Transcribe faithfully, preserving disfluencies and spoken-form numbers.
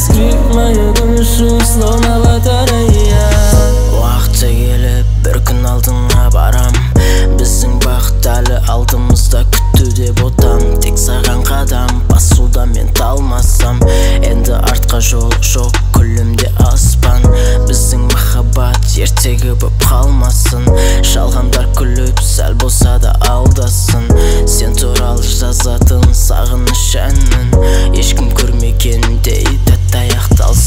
Скрип мою душу, словно батарея. Уақытша келіп бір күн алдыңа барам. Біздің бақыт әлі алдымызда күтуде ботам. Тек саған қадам басуда мен талмасам. Енді артқа жол жоқ, күлімде аспан. Біздің махаббат ертегі боп қалмасын. Жалғандар күліп сәл болса да алдасын. Сен туралы жазатын сағыныш әнін ешкім көрмегендей тәтті аяқталсын.